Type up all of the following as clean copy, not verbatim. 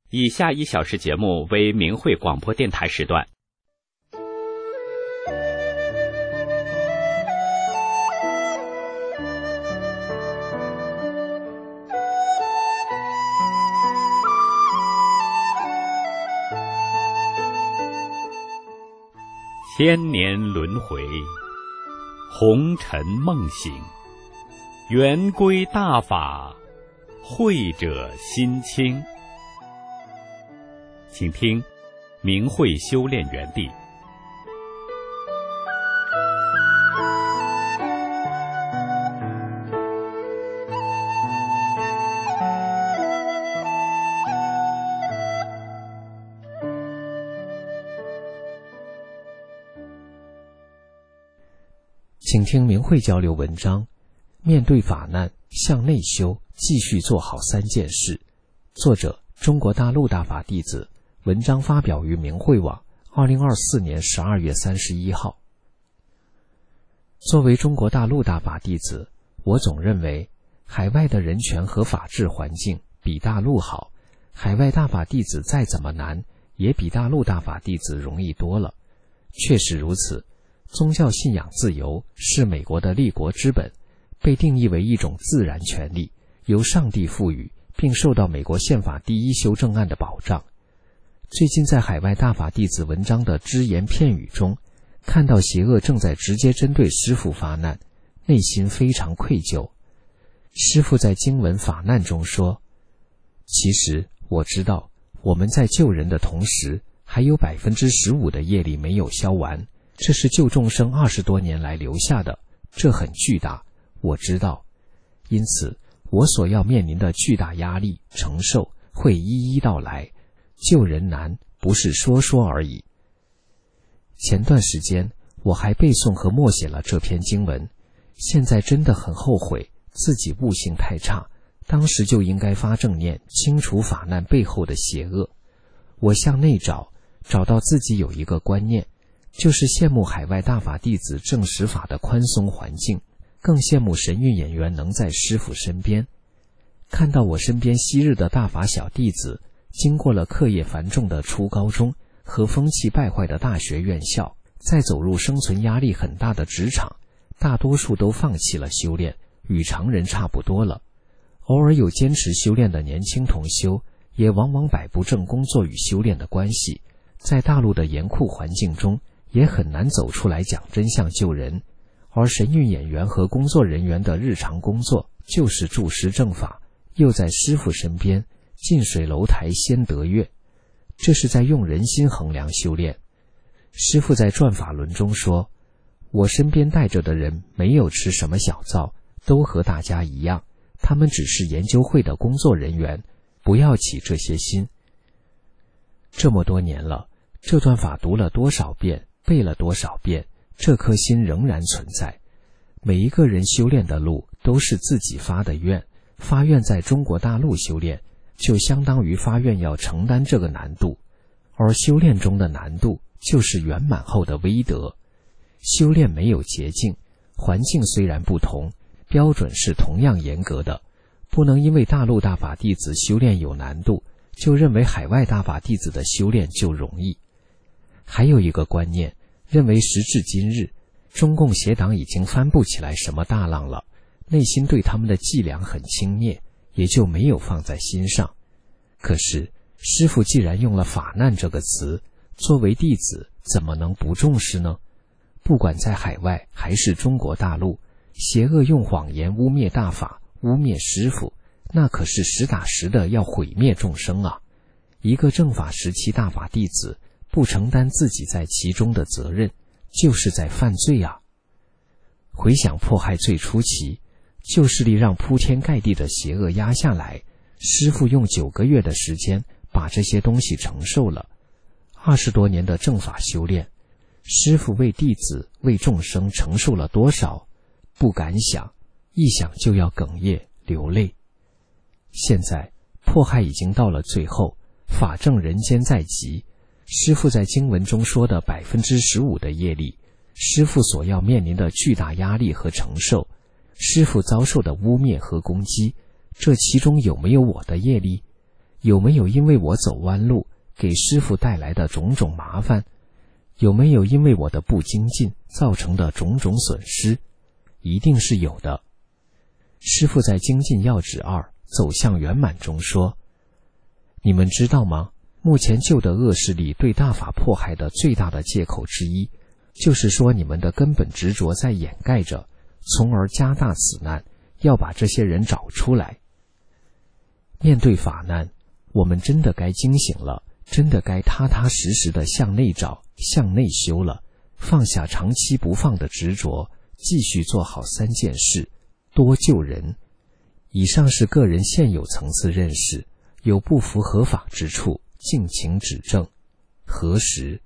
以下1小时节目为明慧广播电台时段。千年轮回，红尘梦醒，圆规大法，慧者心清。请听明慧修炼园地。 请听明慧交流文章，面对法难，向内修，继续做好3件事。作者：中国大陆大法弟子，文章发表于明慧网2024年12月31号。作为中国大陆大法弟子，我总认为海外的人权和法治环境比大陆好，海外大法弟子再怎么难，也比大陆大法弟子容易多了。确实如此，宗教信仰自由是美国的立国之本，被定义为一种自然权利，由上帝赋予，并受到美国宪法第1修正案的保障。最近在海外大法弟子文章的只言片语中，看到邪恶正在直接针对师父发难，内心非常愧疚。师父在经文法难中说，其实我知道我们在救人的同时，还有15%的业力没有消完，这是救众生20多年来留下的，这很巨大，我知道。因此我所要面临的巨大压力承受会一一到来，救人难，不是说说而已。前段时间我还背诵和默写了这篇经文，现在真的很后悔自己悟性太差，当时就应该发正念，清除法难背后的邪恶。我向内找到自己有一个观念，就是羡慕海外大法弟子证实法的宽松环境，更羡慕神韵演员能在师父身边。看到我身边昔日的大法小弟子，经过了课业繁重的初高中和风气败坏的大学院校，再走入生存压力很大的职场，大多数都放弃了修炼，与常人差不多了。偶尔有坚持修炼的年轻同修，也往往摆不正工作与修炼的关系，在大陆的严酷环境中，也很难走出来讲真相救人。而神韵演员和工作人员的日常工作就是注师正法，又在师父身边，近水楼台先得月，这是在用人心衡量修炼。师父在转法轮中说，我身边带着的人没有吃什么小灶，都和大家一样，他们只是研究会的工作人员，不要起这些心。这么多年了，这段法读了多少遍，背了多少遍，这颗心仍然存在。每一个人修炼的路都是自己发的愿，发愿在中国大陆修炼，就相当于发愿要承担这个难度，而修炼中的难度就是圆满后的威德。修炼没有捷径，环境虽然不同，标准是同样严格的，不能因为大陆大法弟子修炼有难度，就认为海外大法弟子的修炼就容易。还有一个观念，认为时至今日，中共邪党已经翻不起来什么大浪了，内心对他们的伎俩很轻蔑，也就没有放在心上。可是师父既然用了法难这个词，作为弟子怎么能不重视呢？不管在海外还是中国大陆，邪恶用谎言污蔑大法，污蔑师父，那可是实打实的要毁灭众生啊！一个正法时期大法弟子不承担自己在其中的责任，就是在犯罪啊！回想迫害最初期，旧势力让铺天盖地的邪恶压下来，师父用9个月的时间把这些东西承受了。20多年的正法修炼，师父为弟子为众生承受了多少，不敢想，一想就要哽咽流泪。现在迫害已经到了最后，法正人间在即，师父在经文中说的15%的业力，师父所要面临的巨大压力和承受，师父遭受的污蔑和攻击，这其中有没有我的业力？ 有没有因为我走弯路给师父带来的种种麻烦？有没有因为我的不精进造成的种种损失？一定是有的。师父在《精进要旨2走向圆满》中说，你们知道吗？目前旧的恶势力对大法迫害的最大的借口之一，就是说你们的根本执着在掩盖着，从而加大此难，要把这些人找出来。面对法难，我们真的该惊醒了，真的该踏踏实实的向内找，向内修了，放下长期不放的执着，继续做好3件事，多救人。以上是个人现有层次认识，有不符合法之处，敬请指正。何时？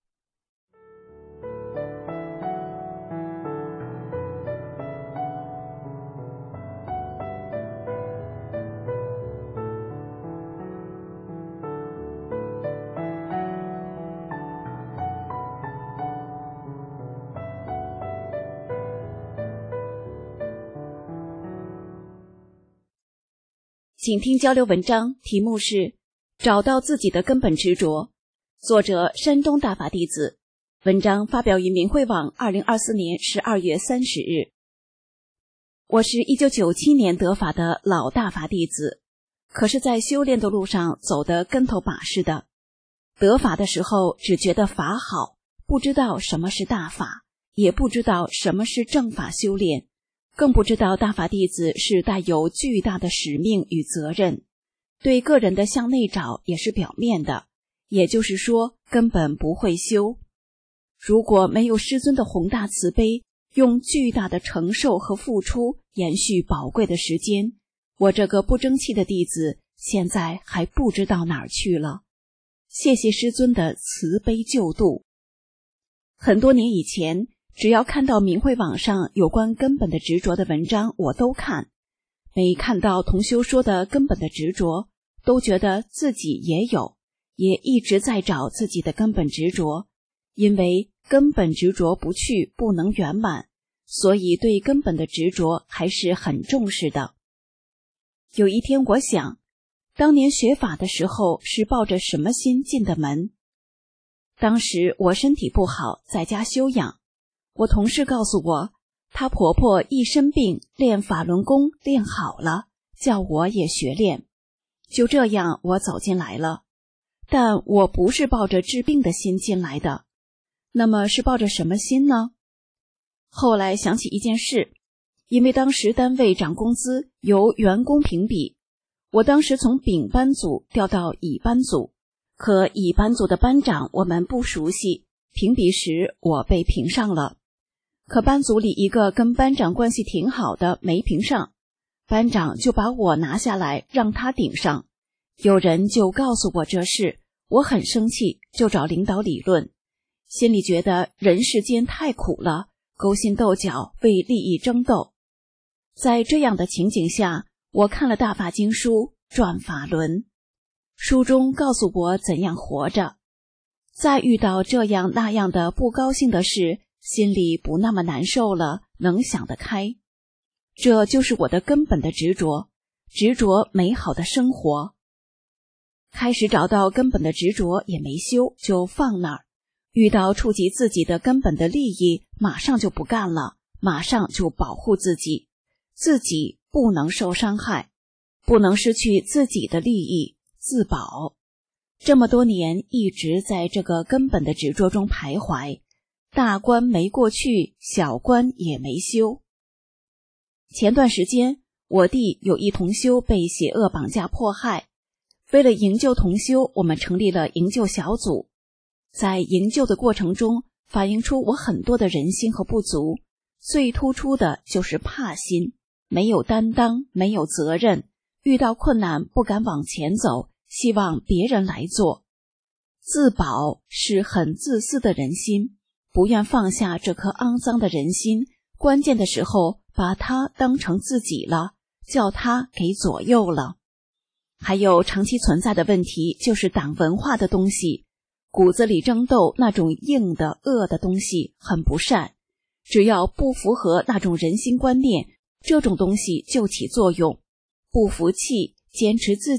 请听交流文章，题目是找到自己的根本执着，作者山东大法弟子，文章发表于明慧网2024年12月30日。我是1997年得法的老大法弟子，可是在修炼的路上走得跟头把式的。得法的时候只觉得法好，不知道什么是大法，也不知道什么是正法修炼，更不知道大法弟子是带有巨大的使命与责任，对个人的向内找也是表面的，也就是说根本不会修。如果没有师尊的宏大慈悲，用巨大的承受和付出延续宝贵的时间，我这个不争气的弟子现在还不知道哪儿去了。谢谢师尊的慈悲救度。很多年以前，只要看到明慧网上有关根本的执着的文章，我都看。每看到同修说的根本的执着，都觉得自己也有，也一直在找自己的根本执着。因为根本执着不去，不能圆满，所以对根本的执着还是很重视的。有一天我想，当年学法的时候是抱着什么心进的门？当时我身体不好，在家休养。我同事告诉我，她婆婆一身病，练法轮功练好了，叫我也学练。就这样我走进来了，但我不是抱着治病的心进来的。那么是抱着什么心呢？后来想起一件事，因为当时单位涨工资由员工评比，我当时从丙班组调到乙班组，可乙班组的班长我们不熟悉，评比时我被评上了。可班组里一个跟班长关系挺好的没评上，班长就把我拿下来让他顶上。有人就告诉我这事，我很生气，就找领导理论，心里觉得人世间太苦了，勾心斗角，为利益争斗。在这样的情景下，我看了大法经书转法轮，书中告诉我怎样活着。再遇到这样那样的不高兴的事，心里不那么难受了，能想得开。这就是我的根本的执着，执着美好的生活。开始找到根本的执着也没修，就放那儿。遇到触及自己的根本的利益，马上就不干了，马上就保护自己，自己不能受伤害，不能失去自己的利益，自保。这么多年一直在这个根本的执着中徘徊，大关没过去，小关也没修。前段时间，我弟有一同修被邪恶绑架迫害，为了营救同修，我们成立了营救小组。在营救的过程中，反映出我很多的人心和不足，最突出的就是怕心，没有担当，没有责任，遇到困难不敢往前走，希望别人来做。自保是很自私的人心，不愿放下这颗肮脏的人心，关键的时候把它当成自己了，叫它给左右了。还有长期存在的问题，就是党文化的东西，骨子里争斗那种硬的恶的东西很不善，只要不符合那种人心观念，这种东西就起作用。不服气，坚持自己，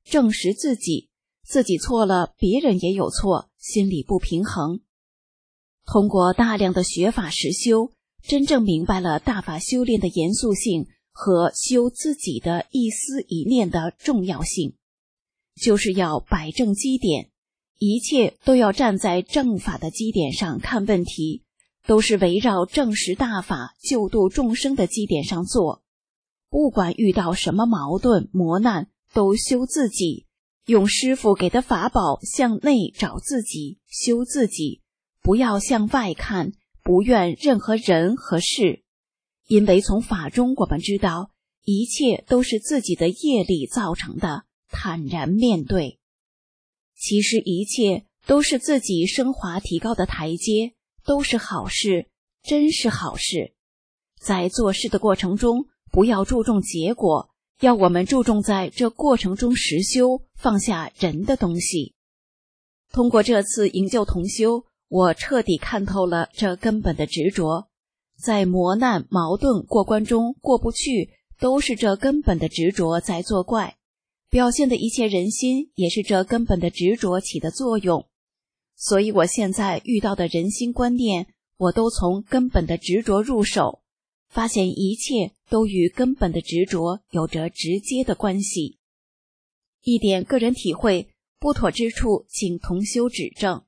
证实自己错了，别人也有错，心里不平衡。通过大量的学法实修，真正明白了大法修炼的严肃性和修自己的一思一念的重要性，就是要摆正基点，一切都要站在正法的基点上看问题，都是围绕正实大法救度众生的基点上做。不管遇到什么矛盾磨难，都修自己，用师父给的法宝向内找自己，修自己，不要向外看，不怨任何人和事。因为从法中我们知道，一切都是自己的业力造成的，坦然面对。其实一切都是自己升华提高的台阶，都是好事，真是好事。在做事的过程中，不要注重结果，要我们注重在这过程中实修，放下人的东西。通过这次营救同修，我彻底看透了这根本的执着。在磨难矛盾过关中过不去，都是这根本的执着在作怪，表现的一切人心也是这根本的执着起的作用。所以我现在遇到的人心观念，我都从根本的执着入手，发现一切都与根本的执着有着直接的关系。一点个人体会，不妥之处请同修指正。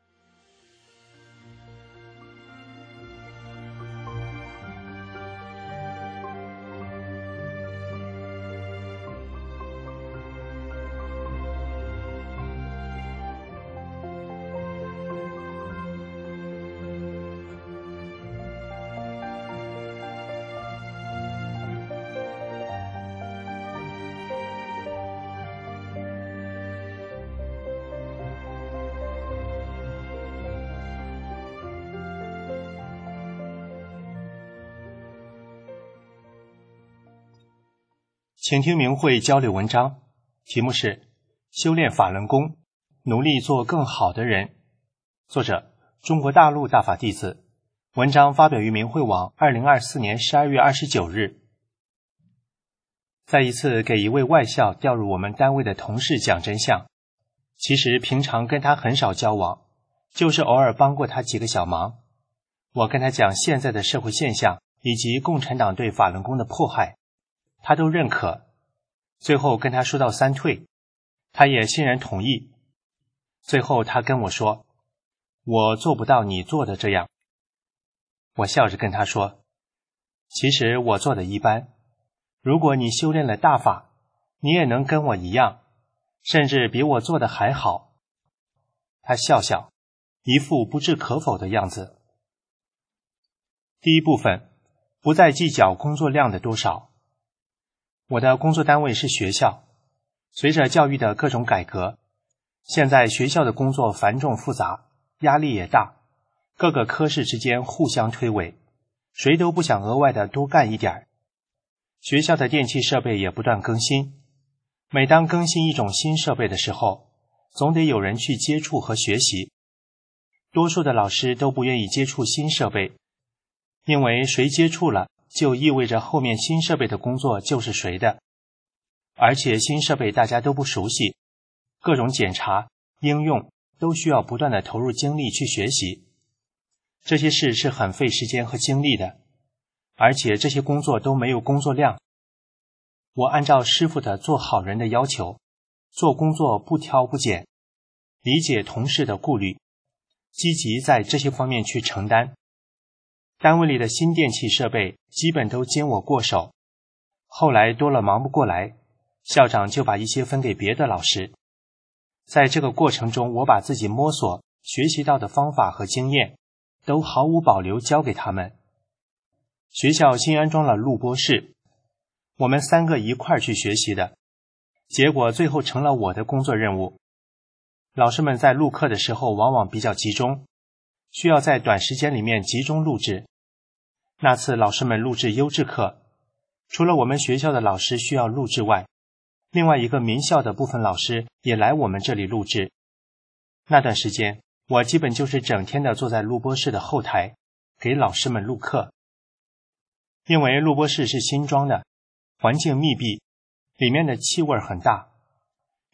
请听明慧交流文章，题目是修炼法轮功，努力做更好的人。作者中国大陆大法弟子，文章发表于明慧网2024年12月29日。在一次给一位外校调入我们单位的同事讲真相，其实平常跟他很少交往，就是偶尔帮过他几个小忙。我跟他讲现在的社会现象以及共产党对法轮功的迫害，他都认可，最后跟他说到三退，他也欣然同意。最后他跟我说，我做不到你做的这样。我笑着跟他说，其实我做的一般，如果你修炼了大法，你也能跟我一样，甚至比我做的还好。他笑笑，一副不置可否的样子。第一部分，不再计较工作量的多少。我的工作单位是学校，随着教育的各种改革，现在学校的工作繁重复杂，压力也大，各个科室之间互相推诿，谁都不想额外的多干一点。学校的电气设备也不断更新，每当更新一种新设备的时候，总得有人去接触和学习。多数的老师都不愿意接触新设备，因为谁接触了，就意味着后面新设备的工作就是谁的，而且新设备大家都不熟悉，各种检查、应用都需要不断的投入精力去学习。这些事是很费时间和精力的，而且这些工作都没有工作量。我按照师父的做好人的要求，做工作不挑不拣，理解同事的顾虑，积极在这些方面去承担。单位里的新电气设备基本都经我过手，后来多了忙不过来，校长就把一些分给别的老师。在这个过程中，我把自己摸索学习到的方法和经验都毫无保留交给他们。学校新安装了录播室，我们3个一块儿去学习的，结果最后成了我的工作任务。老师们在录课的时候往往比较集中，需要在短时间里面集中录制。那次老师们录制优质课，除了我们学校的老师需要录制外，另外一个民校的部分老师也来我们这里录制。那段时间，我基本就是整天的坐在录播室的后台，给老师们录课。因为录播室是新装的，环境密闭，里面的气味很大，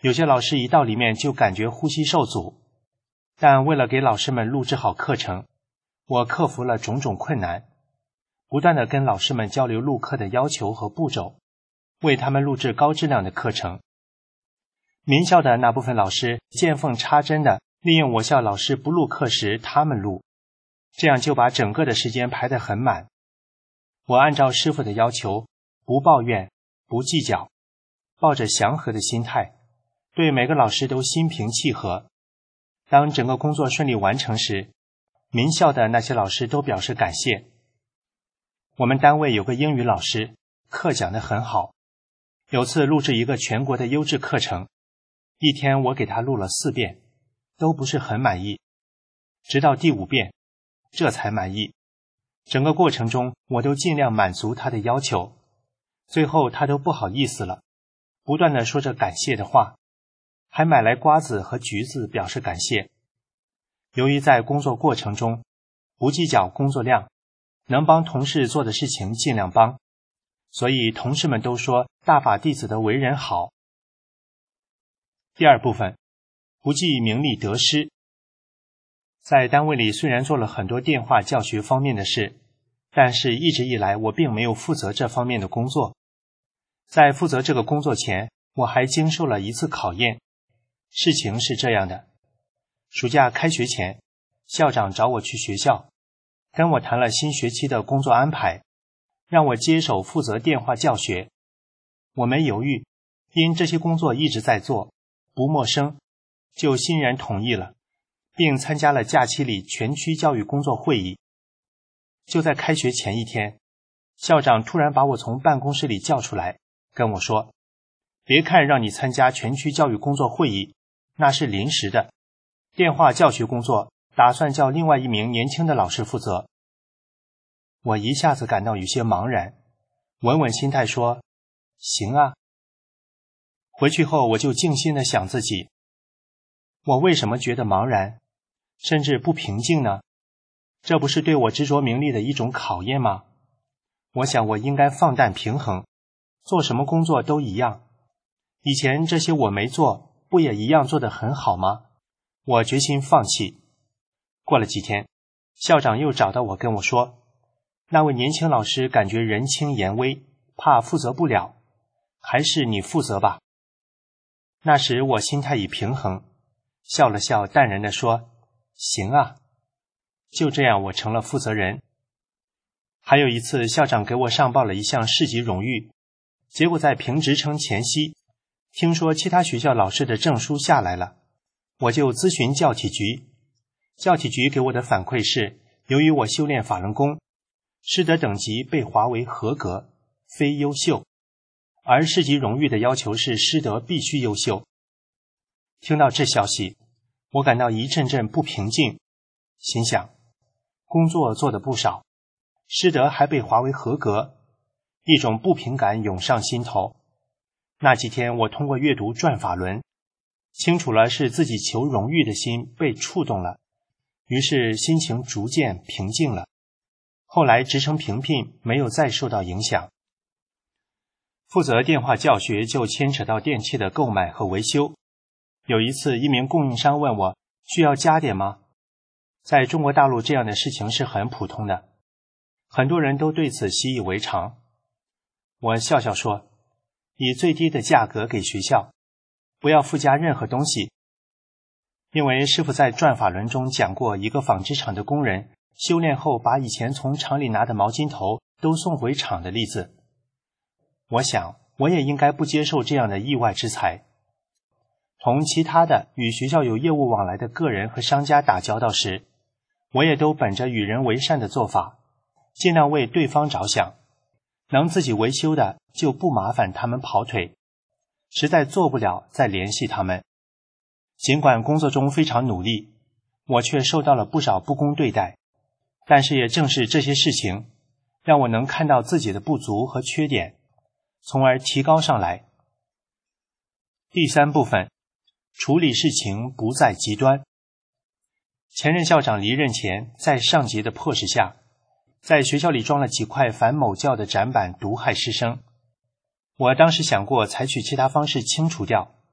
有些老师一到里面就感觉呼吸受阻，但为了给老师们录制好课程，我克服了种种困难，不断地跟老师们交流录课的要求和步骤，为他们录制高质量的课程。名校的那部分老师见缝插针地利用我校老师不录课时他们录，这样就把整个的时间排得很满。我按照师傅的要求，不抱怨，不计较，抱着祥和的心态，对每个老师都心平气和。当整个工作顺利完成时，名校的那些老师都表示感谢。我们单位有个英语老师，课讲得很好，有次录制一个全国的优质课程，一天我给他录了4遍，都不是很满意，直到第5遍，这才满意。整个过程中我都尽量满足他的要求，最后他都不好意思了，不断地说着感谢的话，还买来瓜子和橘子表示感谢。由于在工作过程中不计较工作量，能帮同事做的事情尽量帮，所以同事们都说大法弟子的为人好。第二部分，不计名利得失。在单位里虽然做了很多电话教学方面的事，但是一直以来我并没有负责这方面的工作。在负责这个工作前，我还经受了一次考验。事情是这样的，暑假开学前，校长找我去学校，跟我谈了新学期的工作安排，让我接手负责电话教学。我没犹豫，因这些工作一直在做，不陌生，就欣然同意了，并参加了假期里全区教育工作会议。就在开学前一天，校长突然把我从办公室里叫出来，跟我说，别看让你参加全区教育工作会议，那是临时的，电话教学工作打算叫另外一名年轻的老师负责。我一下子感到有些茫然，稳稳心态说，行啊。回去后我就静心地想自己，我为什么觉得茫然，甚至不平静呢？这不是对我执着名利的一种考验吗？我想我应该放淡平衡，做什么工作都一样。以前这些我没做，不也一样做得很好吗？我决心放弃。过了几天，校长又找到我跟我说，那位年轻老师感觉人轻言微，怕负责不了，还是你负责吧。那时我心态已平衡，笑了笑，淡然地说，行啊。就这样我成了负责人。还有一次，校长给我上报了一项市级荣誉，结果在评职称前夕，听说其他学校老师的证书下来了，我就咨询教体局。教体局给我的反馈是，由于我修炼法轮功，师德等级被划为合格，非优秀，而市级荣誉的要求是师德必须优秀。听到这消息，我感到一阵阵不平静，心想，工作做得不少，师德还被划为合格，一种不平感涌上心头。那几天我通过阅读《转法轮》，清楚了是自己求荣誉的心被触动了，于是心情逐渐平静了。后来职称评聘没有再受到影响。负责电话教学就牵扯到电器的购买和维修。有一次，一名供应商问我，需要加点吗？在中国大陆这样的事情是很普通的，很多人都对此习以为常。我笑笑说，以最低的价格给学校，不要附加任何东西。因为师父在转法轮中讲过一个纺织厂的工人修炼后把以前从厂里拿的毛巾头都送回厂的例子。我想我也应该不接受这样的意外之财。同其他的与学校有业务往来的个人和商家打交道时，我也都本着与人为善的做法，尽量为对方着想，能自己维修的就不麻烦他们跑腿，实在做不了再联系他们。尽管工作中非常努力，我却受到了不少不公对待，但是也正是这些事情，让我能看到自己的不足和缺点，从而提高上来。第三部分，处理事情不在极端。前任校长离任前，在上级的迫使下，在学校里装了几块反某教的展板，毒害师生。我当时想过采取其他方式清除掉，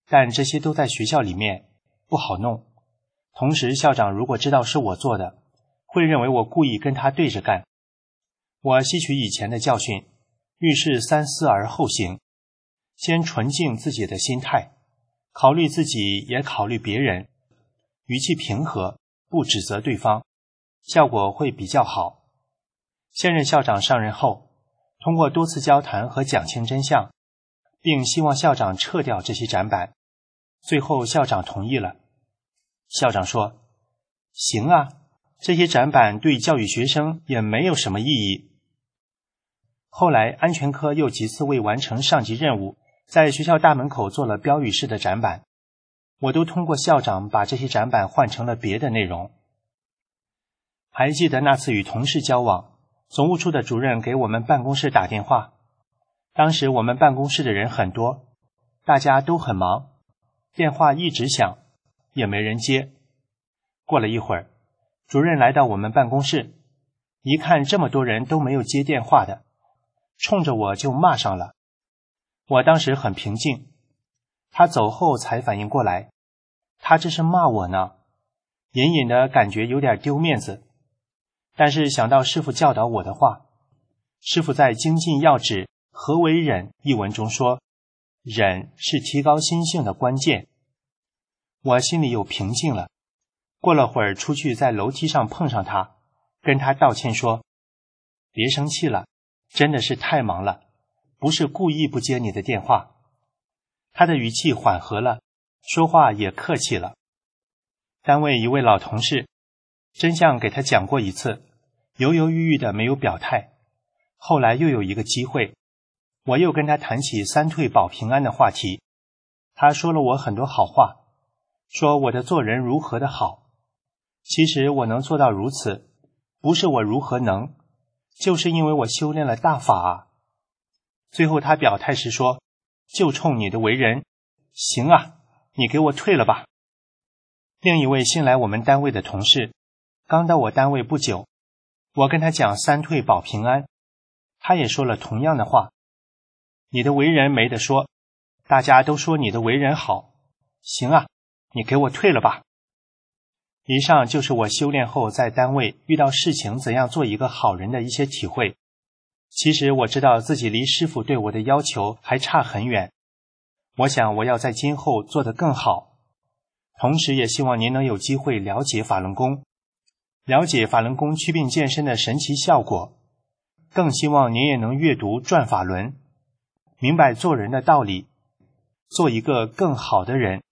但这些都在学校里面，不好弄。同时校长如果知道是我做的，会认为我故意跟他对着干。我吸取以前的教训，遇事三思而后行，先纯净自己的心态，考虑自己也考虑别人，语气平和，不指责对方，效果会比较好。现任校长上任后，通过多次交谈和讲清真相，并希望校长撤掉这些展板，最后校长同意了。校长说：行啊，这些展板对教育学生也没有什么意义。后来安全科又几次为完成上级任务，在学校大门口做了标语式的展板，我都通过校长把这些展板换成了别的内容。还记得那次与同事交往，总务处的主任给我们办公室打电话，当时我们办公室的人很多，大家都很忙，电话一直响，也没人接。过了一会儿，主任来到我们办公室，一看这么多人都没有接电话的，冲着我就骂上了。我当时很平静，他走后才反应过来，他这是骂我呢，隐隐的感觉有点丢面子。但是想到师父教导我的话，师父在《精进要旨何为忍》一文中说，忍是提高心性的关键，我心里又平静了。过了会儿出去，在楼梯上碰上他，跟他道歉说，别生气了，真的是太忙了，不是故意不接你的电话。他的语气缓和了，说话也客气了。单位一位老同事，真相给他讲过一次，犹犹豫豫的没有表态。后来又有一个机会，我又跟他谈起三退保平安的话题，他说了我很多好话，说我的做人如何的好。其实我能做到如此，不是我如何能，就是因为我修炼了大法啊。最后他表态时说，就冲你的为人，行啊，你给我退了吧。另一位新来我们单位的同事，刚到我单位不久，我跟他讲三退保平安，他也说了同样的话，你的为人没得说，大家都说你的为人好，行啊，你给我退了吧。以上就是我修炼后在单位遇到事情怎样做一个好人的一些体会。其实我知道自己离师父对我的要求还差很远，我想我要在今后做得更好。同时也希望您能有机会了解法轮功，了解法轮功祛病健身的神奇效果，更希望您也能阅读《转法轮》，明白做人的道理，做一个更好的人。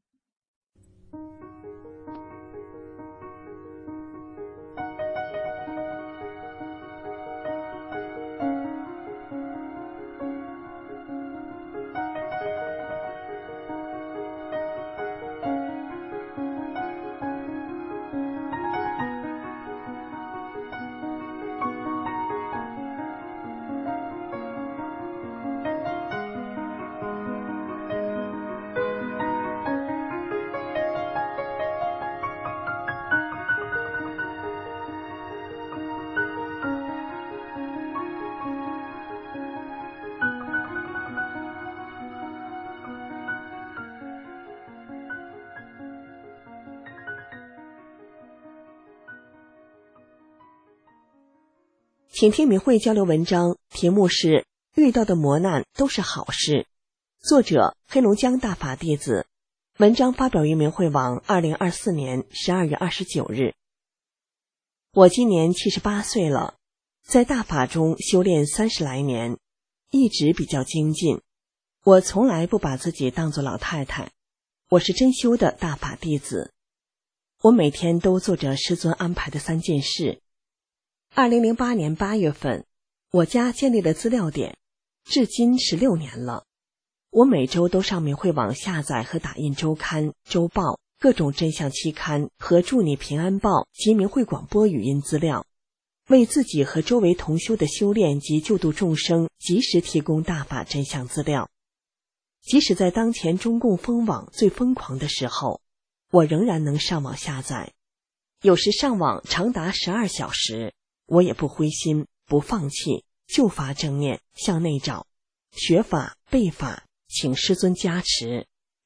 请听明慧交流文章，题目是遇到的磨难都是好事，作者黑龙江大法弟子，文章发表于明慧网2024年12月29日。我今年78岁了，在大法中修炼30来年，一直比较精进。我从来不把自己当作老太太，我是真修的大法弟子。我每天都做着师尊安排的3件事。2008年8月份，我家建立了资料点，至今16年了。我每周都上明慧网下载和打印周刊、周报、各种真相期刊和祝你平安报及明慧广播语音资料，为自己和周围同修的修炼及救度众生及时提供大法真相资料。即使在当前中共封网最疯狂的时候，我仍然能上网下载，有时上网长达12小时，我也不灰心，不放弃，就发正念，向内找，学法、背法，请师尊加持，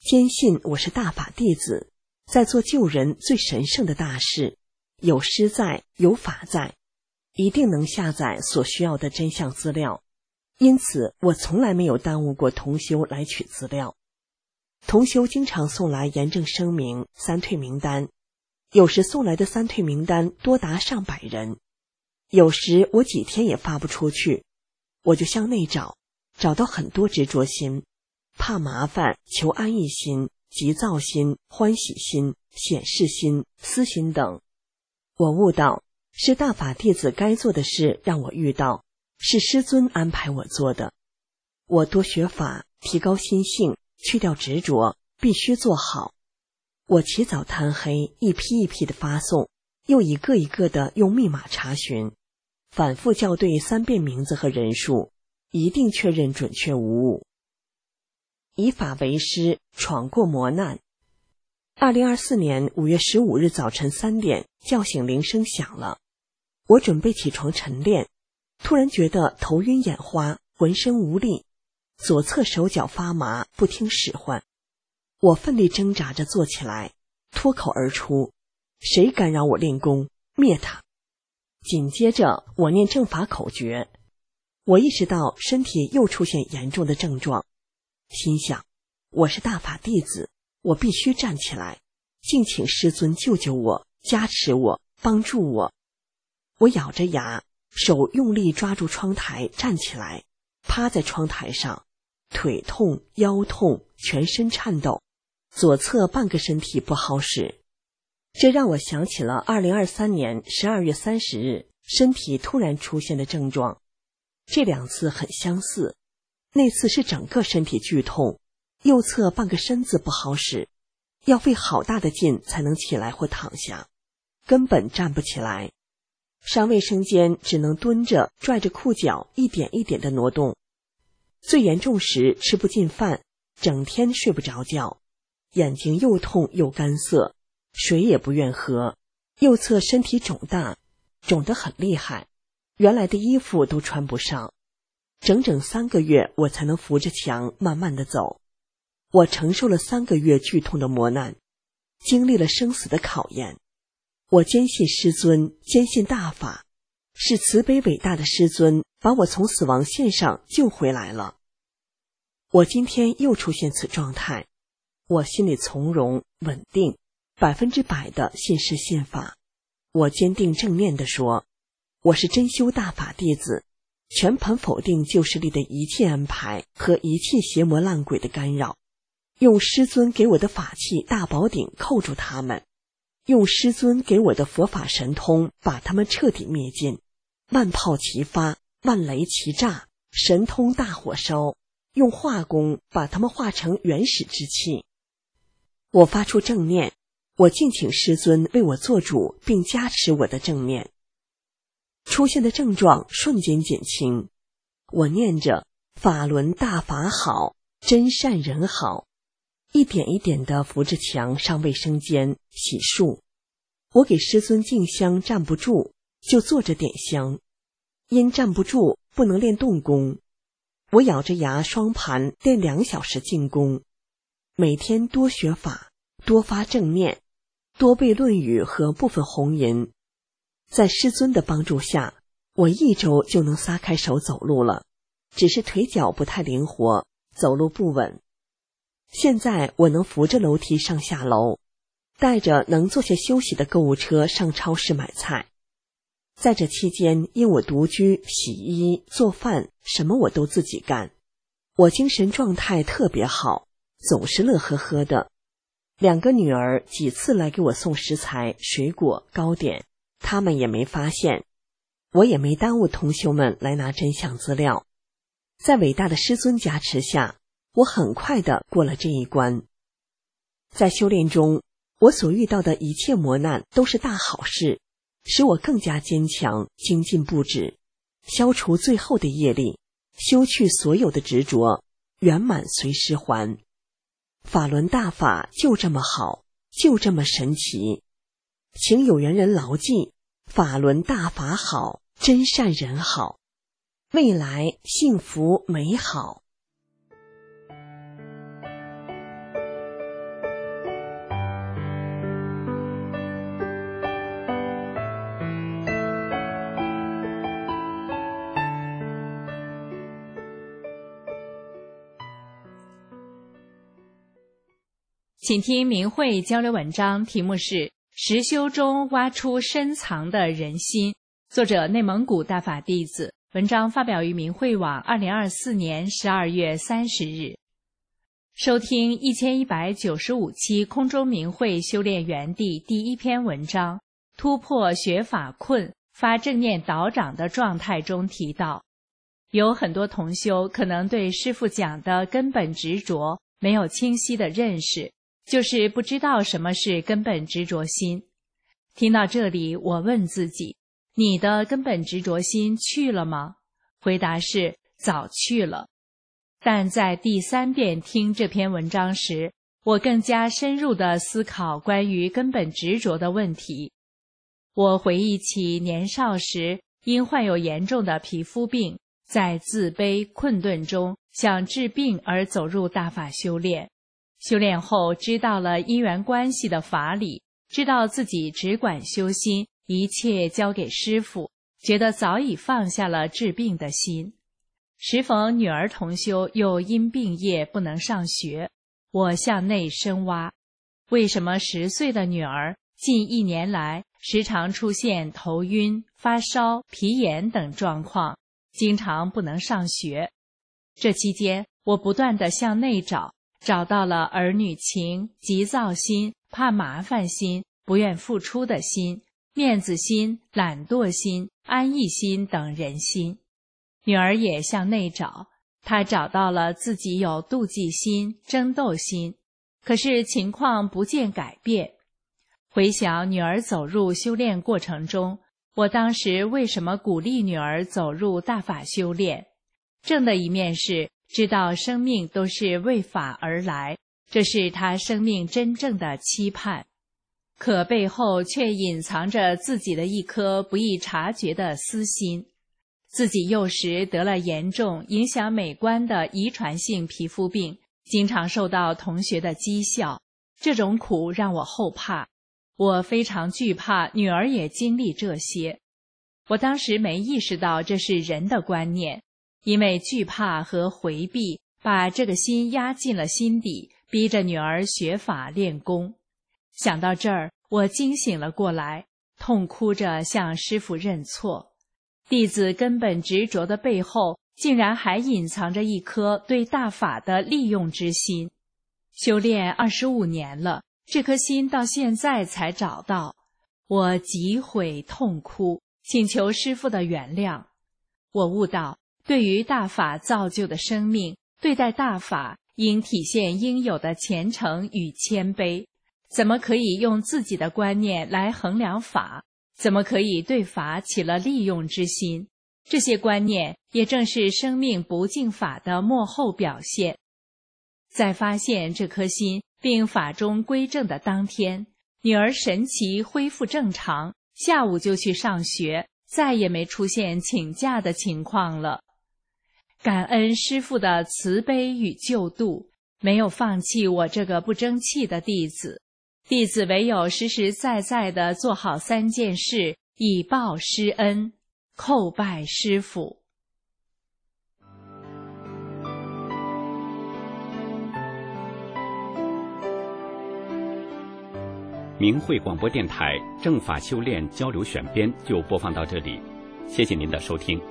坚信我是大法弟子，在做救人最神圣的大事，有师在，有法在，一定能下载所需要的真相资料。因此我从来没有耽误过同修来取资料。同修经常送来严正声明、三退名单，有时送来的三退名单多达上百人，有时我几天也发不出去，我就向内找到很多执着心，怕麻烦、求安逸心、急躁心、欢喜心、显示心、私心等。我悟到，是大法弟子该做的事让我遇到，是师尊安排我做的。我多学法，提高心性，去掉执着，必须做好。我起早贪黑，一批一批的发送，又一个一个的用密码查询，反复校对3遍名字和人数，一定确认准确无误。以法为师，闯过磨难。2024年5月15日早晨3点，叫醒铃声响了。我准备起床晨练，突然觉得头晕眼花，浑身无力，左侧手脚发麻，不听使唤。我奋力挣扎着坐起来，脱口而出：谁干扰我练功，灭他！紧接着我念正法口诀。我意识到身体又出现严重的症状，心想，我是大法弟子，我必须站起来，敬请师尊救救我，加持我，帮助我。我咬着牙，手用力抓住窗台站起来，趴在窗台上，腿痛，腰痛，全身颤抖，左侧半个身体不好使。这让我想起了2023年12月30日身体突然出现的症状，这2次很相似。那次是整个身体剧痛，右侧半个身子不好使，要费好大的劲才能起来或躺下，根本站不起来。上卫生间只能蹲着，拽着裤脚，一点一点的挪动。最严重时吃不进饭，整天睡不着觉，眼睛又痛又干涩，水也不愿喝。右侧身体肿大，肿得很厉害，原来的衣服都穿不上。整整3个月我才能扶着墙慢慢的走。我承受了3个月剧痛的磨难，经历了生死的考验。我坚信师尊，坚信大法，是慈悲伟大的师尊把我从死亡线上救回来了。我今天又出现此状态，我心里从容稳定，100%的信师信法。我坚定正念地说，我是真修大法弟子，全盘否定旧势力的一切安排和一切邪魔烂鬼的干扰，用师尊给我的法器大宝顶扣住他们，用师尊给我的佛法神通把他们彻底灭尽，万炮齐发，万雷齐炸，神通大火烧，用化功把他们化成原始之气。我发出正念，我敬请师尊为我做主，并加持我的正念。出现的症状瞬间减轻，我念着法轮大法好，真善人好，一点一点地扶着墙上卫生间洗漱。我给师尊敬香站不住，就坐着点香，因站不住不能练动功，我咬着牙双盘练2小时静功。每天多学法，多发正念，多背论语和部分红吟。在师尊的帮助下，我1周就能撒开手走路了，只是腿脚不太灵活，走路不稳。现在我能扶着楼梯上下楼，带着能坐下休息的购物车上超市买菜。在这期间，因我独居，洗衣做饭什么我都自己干，我精神状态特别好，总是乐呵呵的。2个女儿几次来给我送食材、水果、糕点，他们也没发现，我也没耽误同修们来拿真相资料。在伟大的师尊加持下，我很快地过了这一关。在修炼中，我所遇到的一切磨难都是大好事，使我更加坚强，精进不止，消除最后的业力，修去所有的执着，圆满随时还。法轮大法就这么好，就这么神奇，请有缘人牢记，法轮大法好，真善人好，未来幸福美好。 请听明慧交流文章，题目是《实修中挖出深藏的人心》，作者内蒙古大法弟子，文章发表于明慧网2024年12月30日。收听1195期空中明慧修炼园地第一篇文章，突破学法困，发正念导掌的状态中提到，有很多同修可能对师父讲的根本执着没有清晰的认识，就是不知道什么是根本执着心。听到这里，我问自己，你的根本执着心去了吗？回答是早去了。但在第3遍听这篇文章时，我更加深入地思考关于根本执着的问题。我回忆起年少时因患有严重的皮肤病，在自卑困顿中想治病而走入大法修炼。修炼后知道了因缘关系的法理，知道自己只管修心，一切交给师父，觉得早已放下了治病的心。时逢女儿同修又因病业不能上学，我向内深挖，为什么10岁的女儿近1年来时常出现头晕、发烧、皮炎等状况，经常不能上学？这期间我不断地向内找，找到了儿女情、急躁心、怕麻烦心、不愿付出的心、面子心、懒惰心、安逸心等人心。女儿也向内找，她找到了自己有妒忌心、争斗心，可是情况不见改变。回想女儿走入修炼过程中，我当时为什么鼓励女儿走入大法修炼？正的一面是知道生命都是为法而来，这是她生命真正的期盼，可背后却隐藏着自己的一颗不易察觉的私心。自己幼时得了严重影响美观的遗传性皮肤病，经常受到同学的讥笑，这种苦让我后怕。我非常惧怕女儿也经历这些。我当时没意识到这是人的观念，因为惧怕和回避，把这个心压进了心底，逼着女儿学法练功。想到这儿，我惊醒了过来，痛哭着向师父认错。弟子根本执着的背后，竟然还隐藏着一颗对大法的利用之心。修炼25年了，这颗心到现在才找到。我极悔痛哭，请求师父的原谅。我悟到，对于大法造就的生命，对待大法应体现应有的虔诚与谦卑。怎么可以用自己的观念来衡量法？怎么可以对法起了利用之心？这些观念也正是生命不净法的末后表现。在发现这颗心并法中归正的当天，女儿神奇恢复正常，下午就去上学，再也没出现请假的情况了。感恩师父的慈悲与救度，没有放弃我这个不争气的弟子。弟子唯有实实在在地做好3件事，以报师恩，叩拜师父。 明慧广播电台正法修炼交流选编就播放到这里，谢谢您的收听。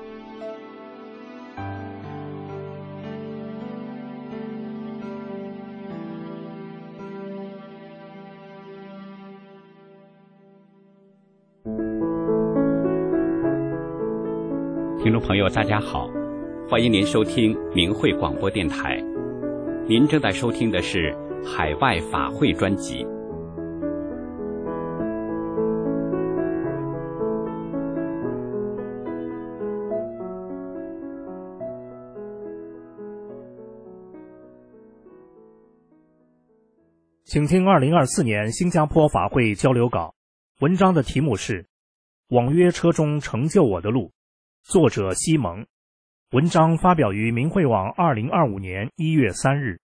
听众朋友大家好，欢迎您收听明慧广播电台。您正在收听的是海外法会专辑。 请听2024年新加坡法会交流稿，文章的题目是网约车中成就我的路，作者西蒙，文章发表于明慧网2025年1月3日。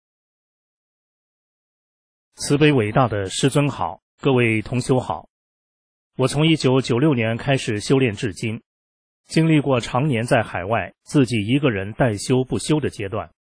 慈悲伟大的师尊好，各位同修好。我从1996年开始修炼至今，经历过常年在海外自己一个人代修不休的阶段，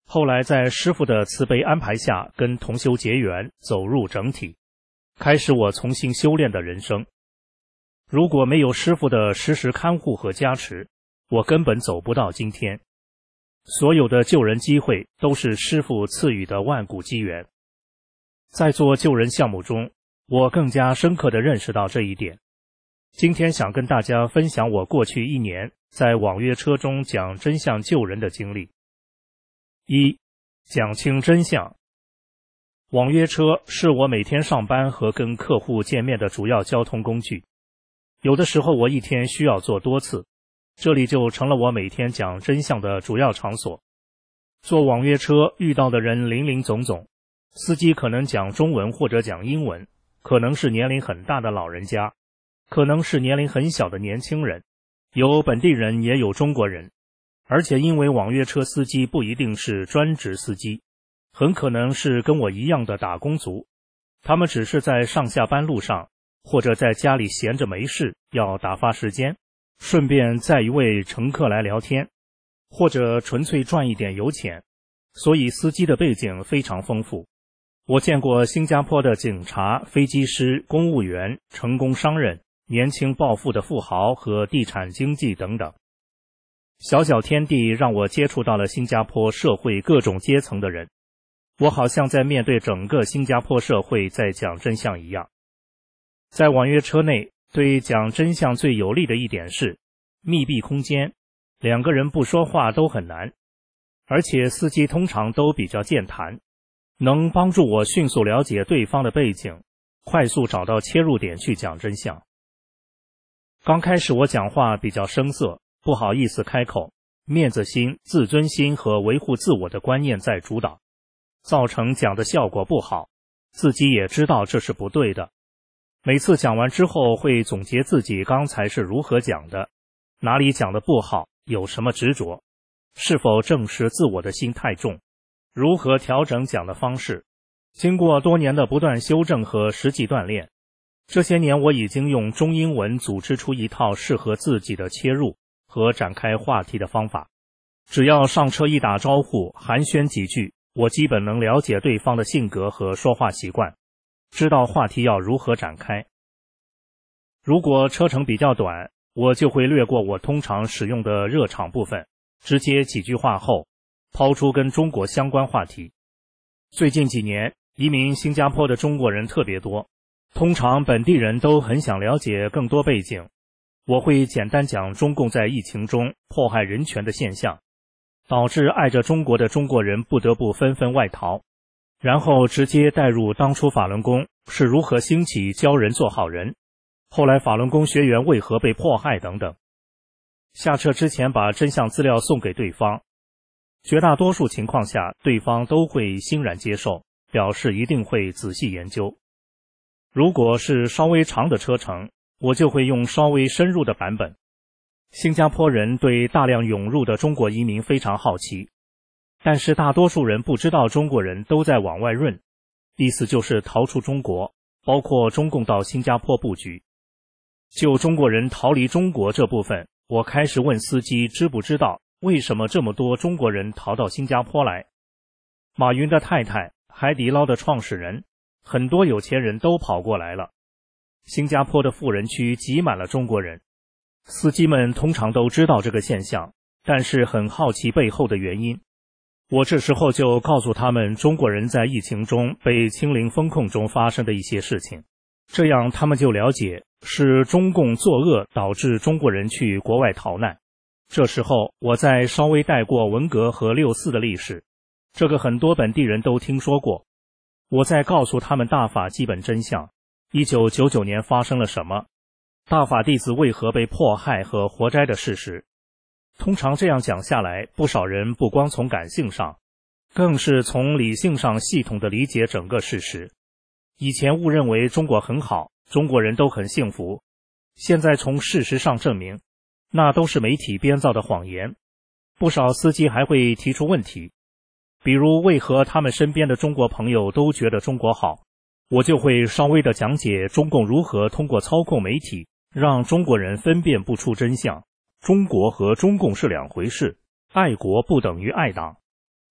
后来在师父的慈悲安排下，跟同修结缘，走入整体，开始我重新修炼的人生。如果没有师父的时时看护和加持，我根本走不到今天。所有的救人机会都是师父赐予的万古机缘。在做救人项目中，我更加深刻地认识到这一点。今天想跟大家分享我过去1年在网约车中讲真相救人的经历。1. 讲清真相。网约车是我每天上班和跟客户见面的主要交通工具，有的时候我一天需要做多次，这里就成了我每天讲真相的主要场所。坐网约车遇到的人林林总总，司机可能讲中文或者讲英文，可能是年龄很大的老人家，可能是年龄很小的年轻人，有本地人也有中国人。而且因为网约车司机不一定是专职司机，很可能是跟我一样的打工族，他们只是在上下班路上，或者在家里闲着没事要打发时间，顺便载一位乘客来聊天，或者纯粹赚一点油钱，所以司机的背景非常丰富。我见过新加坡的警察、飞机师、公务员、成功商人、年轻暴富的富豪和地产经济等等。小小天地让我接触到了新加坡社会各种阶层的人，我好像在面对整个新加坡社会在讲真相一样。在网约车内，对讲真相最有利的一点是密闭空间，2个人不说话都很难，而且司机通常都比较健谈，能帮助我迅速了解对方的背景，快速找到切入点去讲真相。刚开始我讲话比较生涩，不好意思开口，面子心、自尊心和维护自我的观念在主导，造成讲的效果不好，自己也知道这是不对的。每次讲完之后会总结自己刚才是如何讲的，哪里讲的不好，有什么执着，是否正视自我的心太重，如何调整讲的方式。经过多年的不断修正和实际锻炼，这些年我已经用中英文组织出一套适合自己的切入和展开话题的方法。只要上车一打招呼，寒暄几句，我基本能了解对方的性格和说话习惯，知道话题要如何展开。如果车程比较短，我就会略过我通常使用的热场部分，直接几句话后抛出跟中国相关话题。最近几年，移民新加坡的中国人特别多，通常本地人都很想了解更多背景。我会简单讲中共在疫情中迫害人权的现象，导致爱着中国的中国人不得不纷纷外逃，然后直接带入当初法轮功是如何兴起教人做好人，后来法轮功学员为何被迫害等等。下车之前把真相资料送给对方，绝大多数情况下对方都会欣然接受，表示一定会仔细研究。如果是稍微长的车程，我就会用稍微深入的版本。新加坡人对大量涌入的中国移民非常好奇，但是大多数人不知道中国人都在往外润，意思就是逃出中国，包括中共到新加坡布局。就中国人逃离中国这部分，我开始问司机知不知道为什么这么多中国人逃到新加坡来。马云的太太，海底捞的创始人，很多有钱人都跑过来了。新加坡的富人区挤满了中国人，司机们通常都知道这个现象，但是很好奇背后的原因。我这时候就告诉他们中国人在疫情中被清零封控中发生的一些事情，这样他们就了解是中共作恶导致中国人去国外逃难。这时候我再稍微带过文革和64的历史，这个很多本地人都听说过。我再告诉他们大法基本真相，1999年发生了什么，大法弟子为何被迫害和活摘的事实。通常这样讲下来，不少人不光从感性上，更是从理性上系统地理解整个事实。以前误认为中国很好，中国人都很幸福，现在从事实上证明，那都是媒体编造的谎言。不少司机还会提出问题，比如为何他们身边的中国朋友都觉得中国好，我就会稍微的讲解中共如何通过操控媒体，让中国人分辨不出真相。中国和中共是两回事，爱国不等于爱党。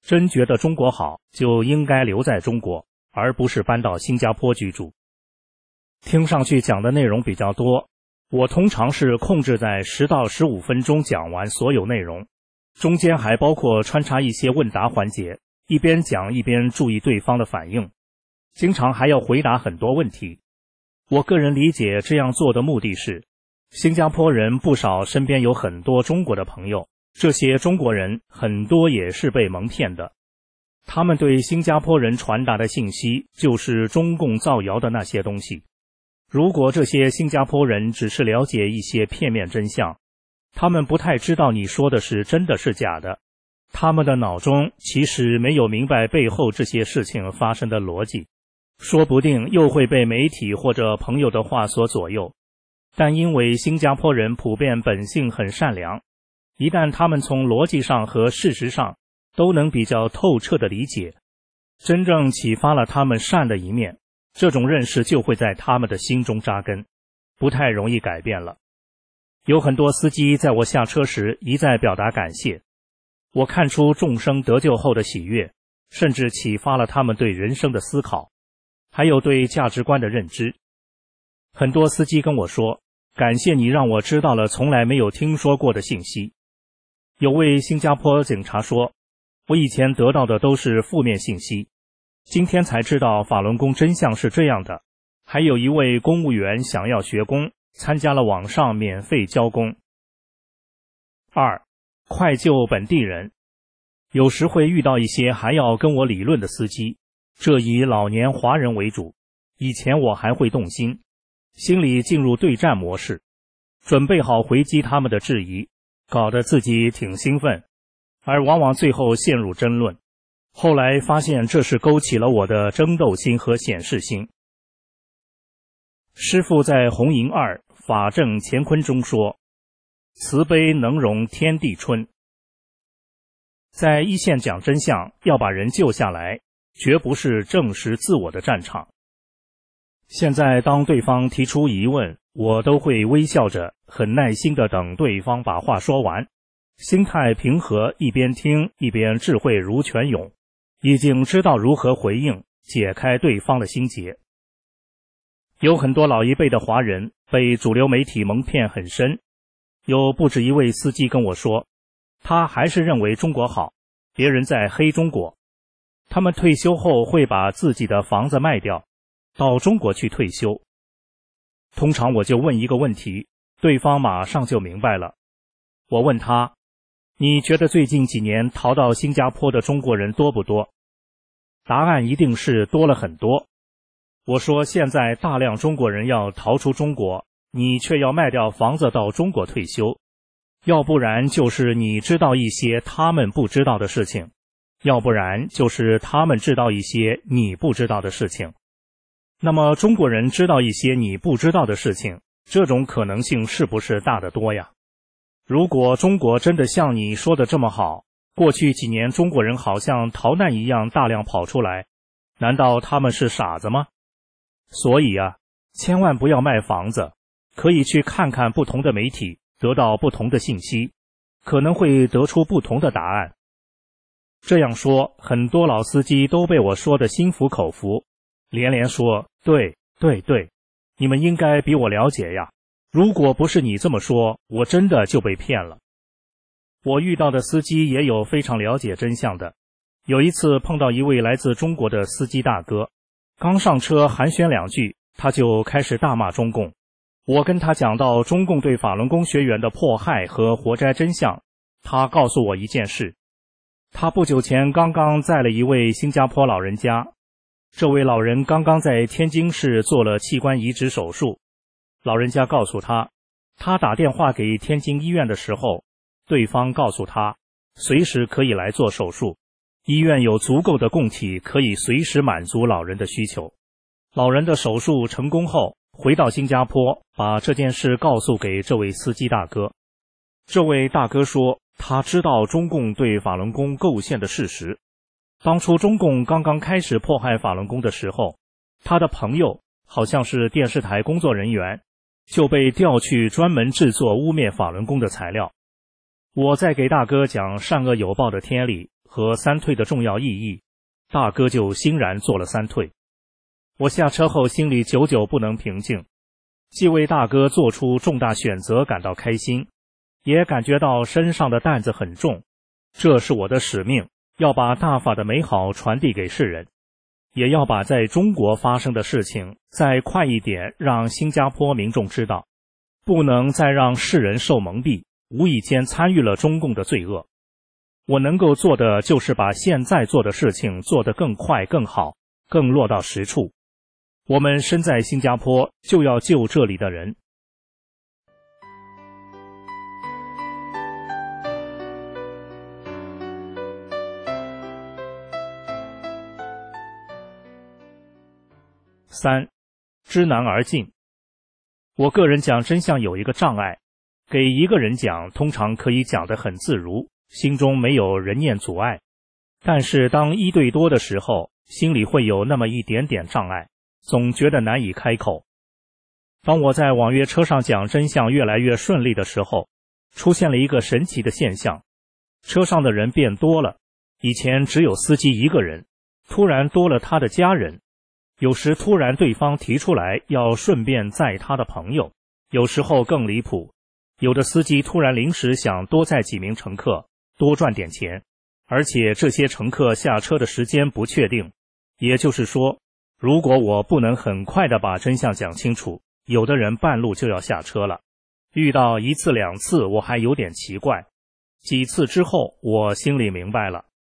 真觉得中国好，就应该留在中国，而不是搬到新加坡居住。听上去讲的内容比较多，我通常是控制在10到15分钟讲完所有内容，中间还包括穿插一些问答环节，一边讲一边注意对方的反应，经常还要回答很多问题。我个人理解这样做的目的是，新加坡人不少身边有很多中国的朋友，这些中国人很多也是被蒙骗的，他们对新加坡人传达的信息就是中共造谣的那些东西。如果这些新加坡人只是了解一些片面真相，他们不太知道你说的是真的是假的，他们的脑中其实没有明白背后这些事情发生的逻辑，说不定又会被媒体或者朋友的话所左右。但因为新加坡人普遍本性很善良，一旦他们从逻辑上和事实上都能比较透彻地理解，真正启发了他们善的一面，这种认识就会在他们的心中扎根，不太容易改变了。有很多司机在我下车时一再表达感谢，我看出众生得救后的喜悦，甚至启发了他们对人生的思考，还有对价值观的认知。很多司机跟我说，感谢你让我知道了从来没有听说过的信息。有位新加坡警察说，我以前得到的都是负面信息，今天才知道法轮功真相是这样的。还有一位公务员想要学功，参加了网上免费教功。2. 快救本地人。有时会遇到一些还要跟我理论的司机，这以老年华人为主，以前我还会动心，心里进入对战模式，准备好回击他们的质疑，搞得自己挺兴奋，而往往最后陷入争论。后来发现这是勾起了我的争斗心和显示心。师父在红营2法正乾坤中说，慈悲能容天地春。在一线讲真相，要把人救下来，绝不是证实自我的战场。现在当对方提出疑问，我都会微笑着很耐心地等对方把话说完，心态平和，一边听一边智慧如泉涌，已经知道如何回应，解开对方的心结。有很多老一辈的华人被主流媒体蒙骗很深，有不止一位司机跟我说，他还是认为中国好，别人在黑中国。他们退休后会把自己的房子卖掉，到中国去退休。通常我就问一个问题，对方马上就明白了。我问他，你觉得最近几年逃到新加坡的中国人多不多？答案一定是多了很多。我说现在大量中国人要逃出中国，你却要卖掉房子到中国退休，要不然就是你知道一些他们不知道的事情，要不然就是他们知道一些你不知道的事情。那么中国人知道一些你不知道的事情，这种可能性是不是大得多呀？如果中国真的像你说的这么好，过去几年中国人好像逃难一样大量跑出来，难道他们是傻子吗？所以啊，千万不要卖房子，可以去看看不同的媒体，得到不同的信息，可能会得出不同的答案。这样说，很多老司机都被我说得心服口服，连连说，对对对，你们应该比我了解呀，如果不是你这么说，我真的就被骗了。我遇到的司机也有非常了解真相的。有一次碰到一位来自中国的司机大哥，刚上车寒暄两句，他就开始大骂中共。我跟他讲到中共对法轮功学员的迫害和活摘真相，他告诉我一件事，他不久前刚刚载了一位新加坡老人家，这位老人刚刚在天津市做了器官移植手术。老人家告诉他，他打电话给天津医院的时候，对方告诉他随时可以来做手术，医院有足够的供体，可以随时满足老人的需求。老人的手术成功后，回到新加坡，把这件事告诉给这位司机大哥。这位大哥说，他知道中共对法轮功构陷的事实。当初中共刚刚开始迫害法轮功的时候，他的朋友好像是电视台工作人员，就被调去专门制作污蔑法轮功的材料。我在给大哥讲善恶有报的天理和三退的重要意义，大哥就欣然做了三退。我下车后心里久久不能平静，既为大哥做出重大选择感到开心，也感觉到身上的担子很重。这是我的使命，要把大法的美好传递给世人，也要把在中国发生的事情再快一点让新加坡民众知道，不能再让世人受蒙蔽，无意间参与了中共的罪恶。我能够做的就是把现在做的事情做得更快更好，更落到实处。我们身在新加坡，就要救这里的人。3. 知难而进。我个人讲真相有一个障碍，给一个人讲通常可以讲得很自如，心中没有人念阻碍，但是当一对多的时候，心里会有那么一点点障碍，总觉得难以开口。当我在网约车上讲真相越来越顺利的时候，出现了一个神奇的现象，车上的人变多了，以前只有司机一个人，突然多了他的家人，有时突然对方提出来要顺便载他的朋友，有时候更离谱，有的司机突然临时想多载几名乘客，多赚点钱，而且这些乘客下车的时间不确定。也就是说，如果我不能很快地把真相讲清楚，有的人半路就要下车了。遇到1次2次我还有点奇怪，几次之后我心里明白了。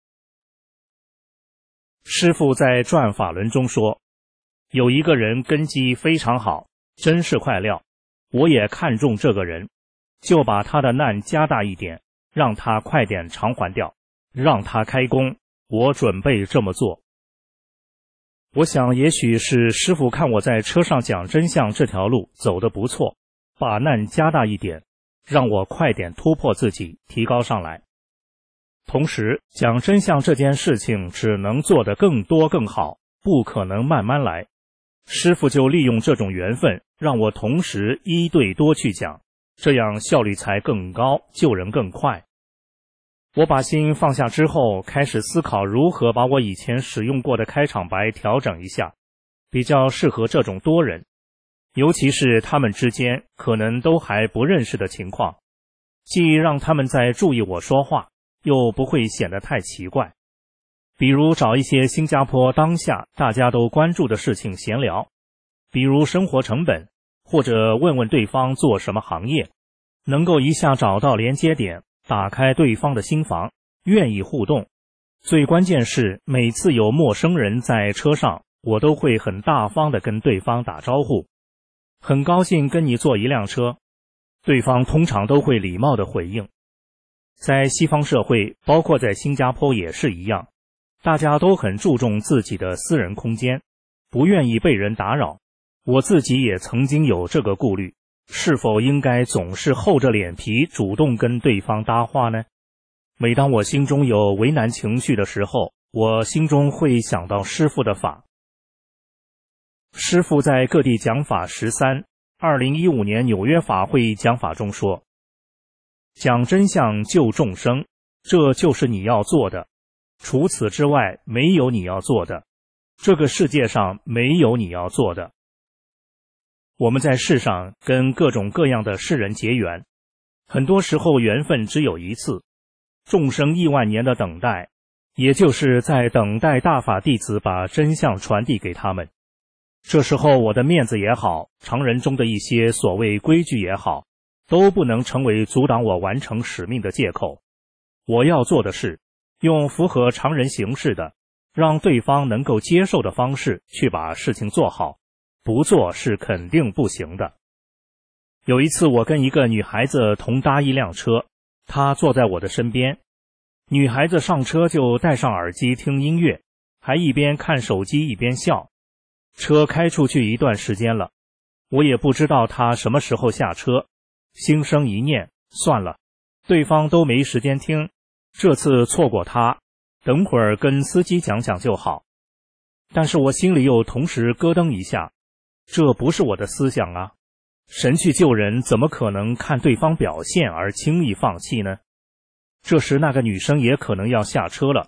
师父在转法轮中说，有一个人根基非常好，真是块料，我也看中这个人，就把他的难加大一点，让他快点偿还掉，让他开工，我准备这么做。我想也许是师父看我在车上讲真相这条路走得不错，把难加大一点，让我快点突破自己，提高上来。同时，讲真相这件事情只能做得更多更好，不可能慢慢来。师父就利用这种缘分，让我同时一对多去讲，这样效率才更高，救人更快。我把心放下之后，开始思考如何把我以前使用过的开场白调整一下，比较适合这种多人，尤其是他们之间可能都还不认识的情况，既让他们在注意我说话，又不会显得太奇怪。比如找一些新加坡当下大家都关注的事情闲聊，比如生活成本，或者问问对方做什么行业，能够一下找到连接点，打开对方的心房，愿意互动。最关键是每次有陌生人在车上，我都会很大方地跟对方打招呼，很高兴跟你坐一辆车，对方通常都会礼貌地回应。在西方社会，包括在新加坡也是一样，大家都很注重自己的私人空间，不愿意被人打扰。我自己也曾经有这个顾虑，是否应该总是厚着脸皮主动跟对方搭话呢？每当我心中有为难情绪的时候，我心中会想到师父的法。师父在各地讲法13 2015年纽约法会讲法中说，讲真相救众生，这就是你要做的，除此之外没有你要做的，这个世界上没有你要做的。我们在世上跟各种各样的世人结缘，很多时候缘分只有一次，众生亿万年的等待，也就是在等待大法弟子把真相传递给他们。这时候我的面子也好，常人中的一些所谓规矩也好，都不能成为阻挡我完成使命的借口。我要做的是用符合常人行事的，让对方能够接受的方式去把事情做好，不做是肯定不行的。有一次我跟一个女孩子同搭一辆车，她坐在我的身边，女孩子上车就戴上耳机听音乐，还一边看手机一边笑。车开出去一段时间了，我也不知道她什么时候下车，心生一念，算了，对方都没时间听，这次错过她，等会儿跟司机讲讲就好。但是我心里又同时咯噔一下，这不是我的思想啊，神去救人怎么可能看对方表现而轻易放弃呢？这时那个女生也可能要下车了，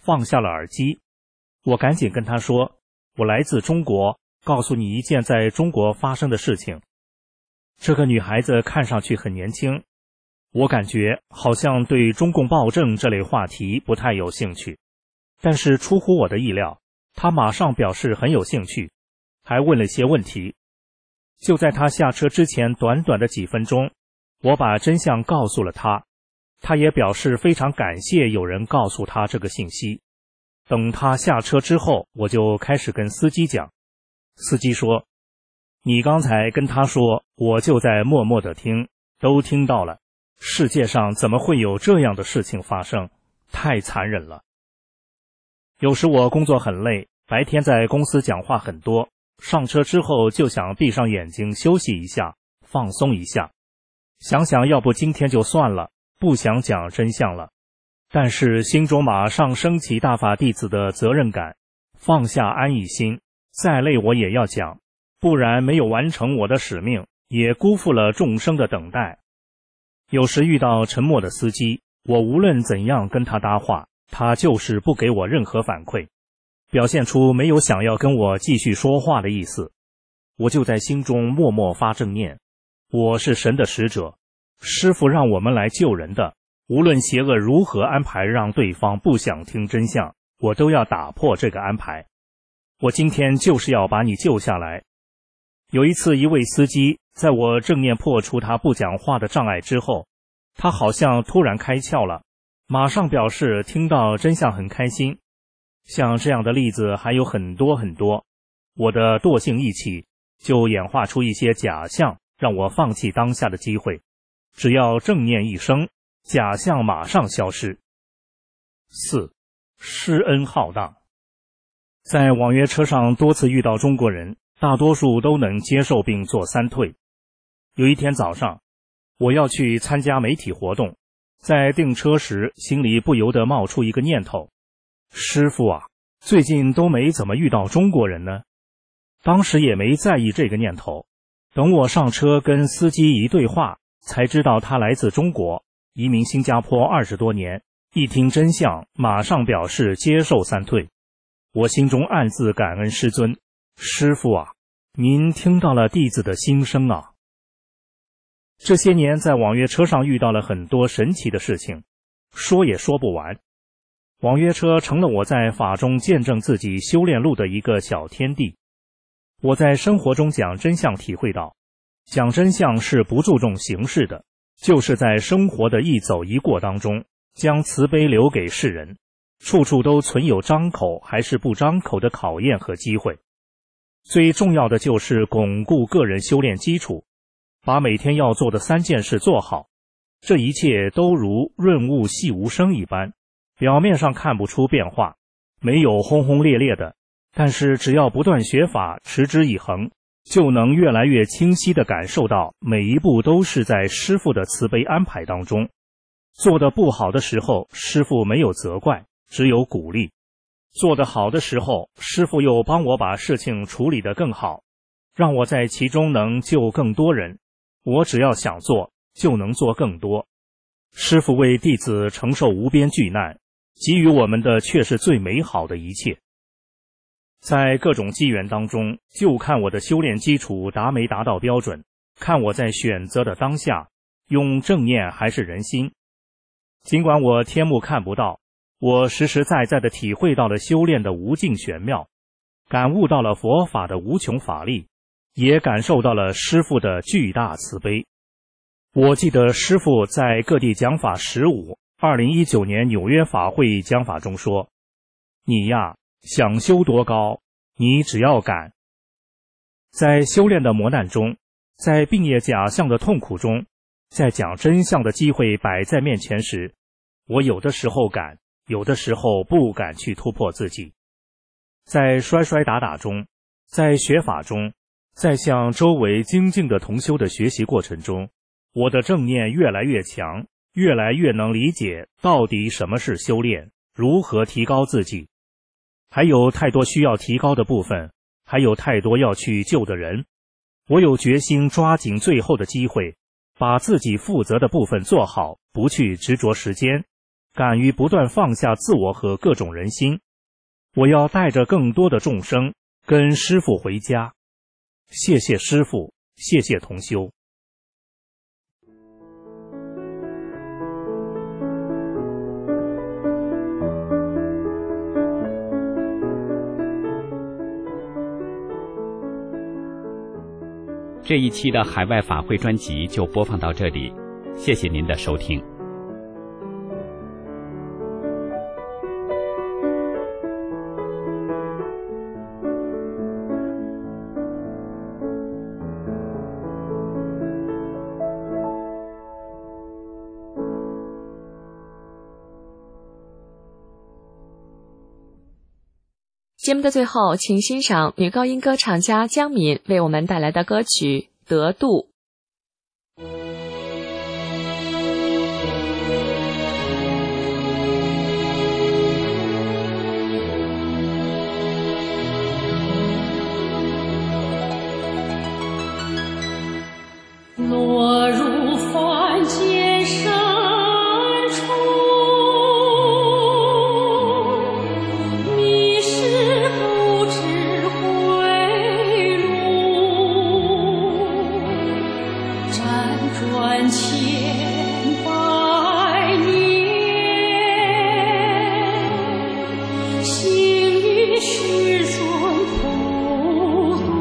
放下了耳机。我赶紧跟他说，我来自中国，告诉你一件在中国发生的事情。这个女孩子看上去很年轻，我感觉好像对中共暴政这类话题不太有兴趣，但是出乎我的意料，她马上表示很有兴趣，还问了些问题。就在她下车之前短短的几分钟，我把真相告诉了她，她也表示非常感谢有人告诉她这个信息。等她下车之后，我就开始跟司机讲。司机说，你刚才跟他说，我就在默默地听，都听到了。世界上怎么会有这样的事情发生？太残忍了。有时我工作很累，白天在公司讲话很多，上车之后就想闭上眼睛休息一下，放松一下，想想要不今天就算了，不想讲真相了。但是心中马上升起大法弟子的责任感，放下安逸心，再累我也要讲，不然没有完成我的使命，也辜负了众生的等待。有时遇到沉默的司机，我无论怎样跟他搭话，他就是不给我任何反馈，表现出没有想要跟我继续说话的意思。我就在心中默默发正念，我是神的使者，师父让我们来救人的，无论邪恶如何安排让对方不想听真相，我都要打破这个安排。我今天就是要把你救下来。有一次，一位司机在我正面破除他不讲话的障碍之后，他好像突然开窍了，马上表示听到真相很开心。像这样的例子还有很多很多。我的惰性一起，就演化出一些假象，让我放弃当下的机会。只要正念一生，假象马上消失。4. 施恩浩荡。在网约车上多次遇到中国人，大多数都能接受并做三退。有一天早上，我要去参加媒体活动，在订车时心里不由得冒出一个念头，师父啊，最近都没怎么遇到中国人呢。当时也没在意这个念头，等我上车跟司机一对话，才知道他来自中国，移民新加坡20多年，一听真相马上表示接受三退。我心中暗自感恩师尊，师父啊，您听到了弟子的心声啊。这些年在网约车上遇到了很多神奇的事情，说也说不完。网约车成了我在法中见证自己修炼路的一个小天地。我在生活中讲真相，体会到讲真相是不注重形式的，就是在生活的一走一过当中，将慈悲留给世人，处处都存有张口还是不张口的考验和机会。最重要的就是巩固个人修炼基础，把每天要做的3件事做好。这一切都如润物细无声一般，表面上看不出变化，没有轰轰烈烈的，但是只要不断学法，持之以恒，就能越来越清晰地感受到每一步都是在师父的慈悲安排当中。做得不好的时候，师父没有责怪，只有鼓励；做得好的时候，师父又帮我把事情处理得更好，让我在其中能救更多人。我只要想做，就能做更多。师父为弟子承受无边巨难，给予我们的却是最美好的一切。在各种机缘当中，就看我的修炼基础达没达到标准，看我在选择的当下，用正念还是人心。尽管我天目看不到，我实实在在地体会到了修炼的无尽玄妙，感悟到了佛法的无穷法力，也感受到了师父的巨大慈悲。我记得师父在各地讲法152019年纽约法会讲法中说，你呀，想修多高，你只要敢。在修炼的磨难中，在并业假象的痛苦中，在讲真相的机会摆在面前时，我有的时候敢，有的时候不敢去突破自己。在摔摔打打中，在学法中，在向周围精进的同修的学习过程中，我的正念越来越强，越来越能理解到底什么是修炼，如何提高自己。还有太多需要提高的部分，还有太多要去救的人。我有决心抓紧最后的机会，把自己负责的部分做好，不去执着时间， 敢于不断放下自我和各种人心。我要带着更多的众生跟师父回家。谢谢师父，谢谢同修。 这一期的海外法会专辑就播放到这里，谢谢您的收听。 节目的最后，请欣赏女高音歌唱家江敏为我们带来的歌曲《得度》。 落入凡间深处，迷失不知回路，辗转千百年，行于世尊普度。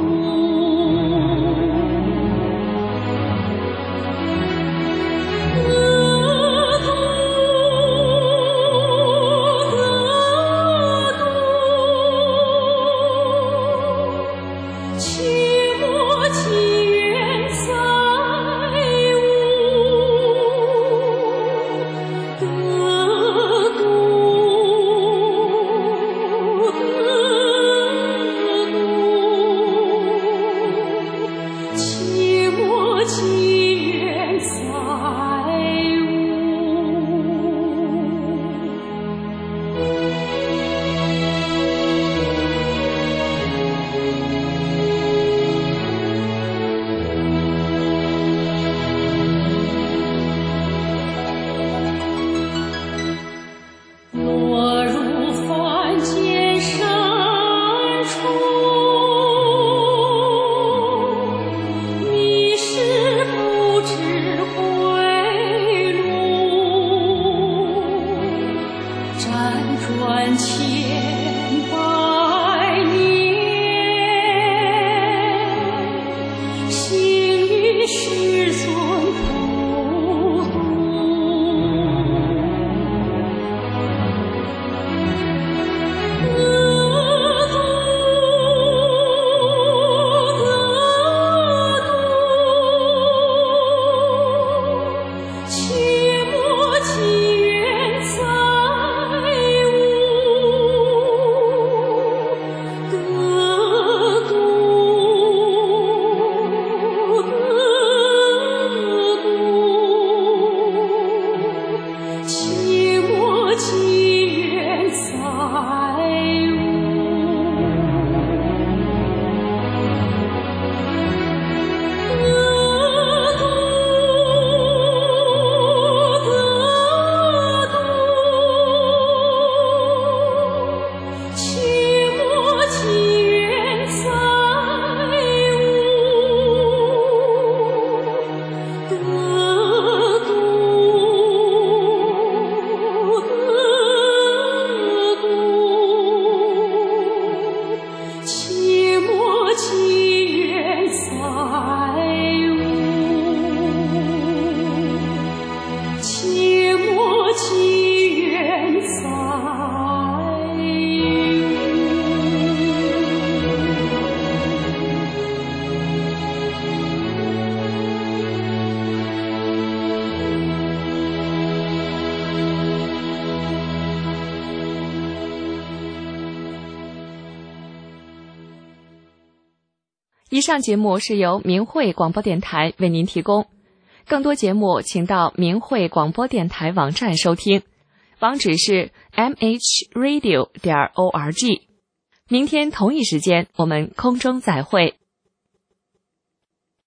以上节目是由明慧广播电台为您提供，更多节目请到明慧广播电台网站收听，网址是 mhradio.org。明天同一时间我们空中再会。